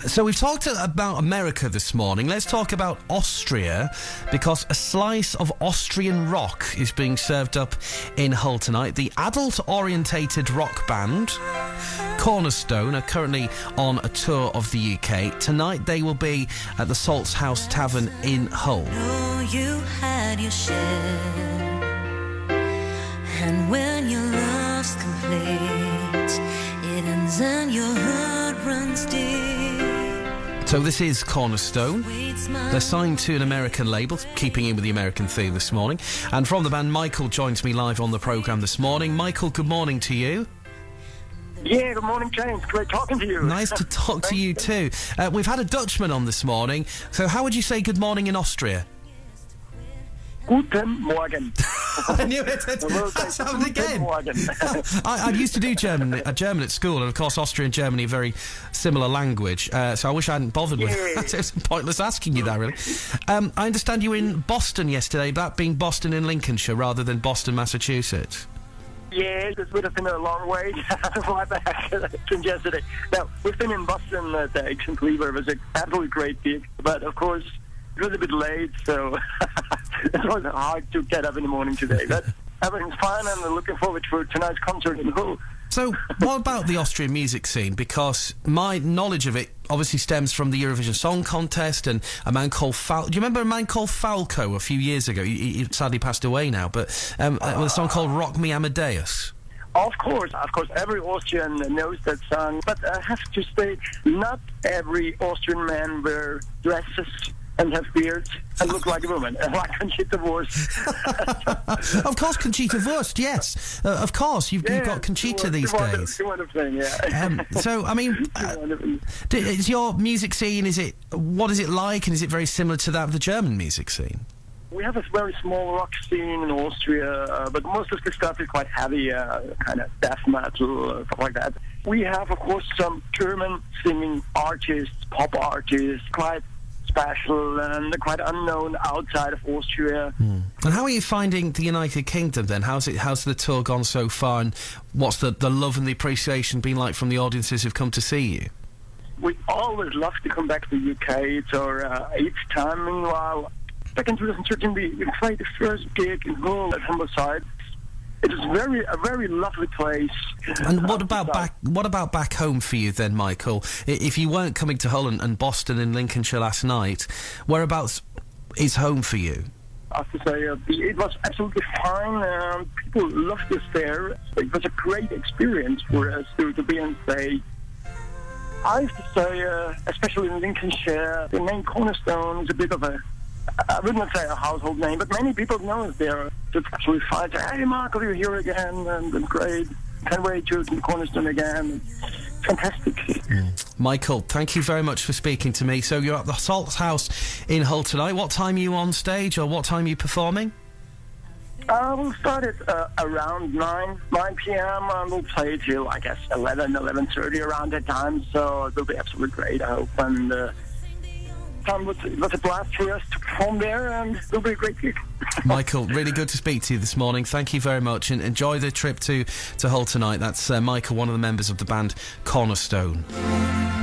So we've talked about America this morning. Let's talk about Austria, because a slice of Austrian rock is being served up in Hull tonight. The adult-orientated rock band Cornerstone are currently on a tour of the UK. Tonight they will be at the Salts House Tavern in Hull. You had your share, and when your love's complete, it ends and your heart runs deep. So this is Cornerstone. They're signed to an American label, keeping in with the American theme this morning. And from the band, Michael joins me live on the programme this morning. Michael, good morning to you. Yeah, good morning, James. Great talking to you. Nice to talk to you too. We've had a Dutchman on this morning. So how would you say good morning in Austria? Guten Morgen. I knew it. That's happened again. I used to do German at school, and of course Austria and Germany are very similar language, so I wish I hadn't bothered with that. It's pointless asking you that, really. I understand you were in Boston yesterday, that being Boston in Lincolnshire rather than Boston, Massachusetts. Yeah, this would have been a long way to fly back since yesterday. Now, we've been in Boston at the Action Cleaver. It was an absolutely great gig, but of course it was a bit late, so it was hard to get up in the morning today. But everything's fine, and we're looking forward to tonight's concert in Hull. So, what about the Austrian music scene? Because my knowledge of it obviously stems from the Eurovision Song Contest and a man called Do you remember a man called Falco a few years ago? He sadly passed away now, but with a song called Rock Me Amadeus. Of course, every Austrian knows that song. But I have to say, not every Austrian man wear dresses and have beards and look like a woman, like Conchita Wurst. Of course, Conchita Wurst, yes. Of course, you've got Conchita these days. So, I mean, is your music scene, what is it like, and is it very similar to that of the German music scene? We have a very small rock scene in Austria, but most of the stuff is quite heavy, kind of death metal, stuff like that. We have, of course, some German singing artists, pop artists, quite special and quite unknown outside of Austria. And how are you finding the United Kingdom then? How's the tour gone so far, and what's the love and the appreciation been like from the audiences who've come to see you? We always love to come back to the UK. It's our eighth time. Meanwhile, back in 2013 we played the first gig in Hull at Humberside. It is a very lovely place. And what about back home for you then, Michael? If you weren't coming to Hull and Boston and Lincolnshire last night, whereabouts is home for you? I have to say, it was absolutely fine. People loved us there. It was a great experience for us to be on stage. I have to say, especially in Lincolnshire, the name Cornerstone is a bit of I wouldn't say a household name, but many people know us there. It's actually fine. Hey, Michael, you're here again, and great. Can't wait to the Cornerstone again. Fantastic. Michael, thank you very much for speaking to me. So you're at the Salts House in Hull tonight. What time are you on stage, or what time are you performing? We'll start at around 9 p.m. and we'll play till, I guess, 11:30 around that time. So it will be absolutely great, I hope. And it was a blast for us to perform there, and it'll be a great gig. Michael, really good to speak to you this morning. Thank you very much, and enjoy the trip to Hull tonight. That's Michael, one of the members of the band Cornerstone.